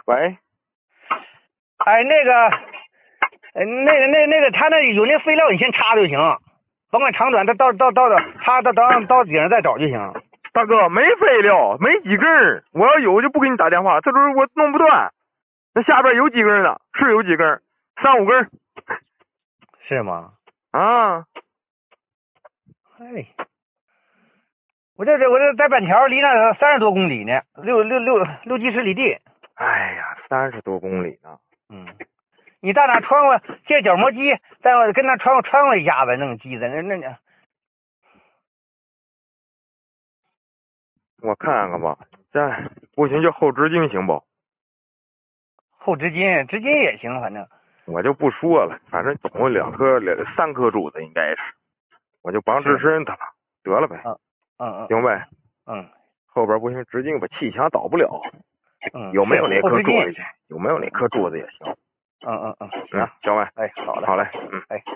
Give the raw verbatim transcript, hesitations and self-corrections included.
喂， 哎，那个，呃那个那那个，他那有那废料，你先插就行，甭管长短，他到到到到插到到到顶上再找就行。 大哥，没废料，没几根儿。我要有就不给你打电话，这都是我弄不断。那下边有几根呢？是有几根，三五根。 是吗？ 啊， 哎，我这这我这在板桥，离那三十多公里呢，六六六六七十里地。 哎呀，三十多公里呢。 嗯，你到哪穿过借角磨机，再跟那穿过穿过一下子，弄机子那那那。 我看看吧，这不行就后直径行不？ 后直径，直径也行，反正我就不说了，反正总共两颗两三颗珠子应该是，我就绑直身它了，得了呗。 嗯嗯嗯， 行呗。 嗯， 后边不行，直径把气墙倒不了。 嗯， 有没有那颗后直径珠子去？有没有那颗珠子也行。 嗯嗯嗯， 嗯，行呗。 哎，好嘞， 好嘞，嗯， 哎。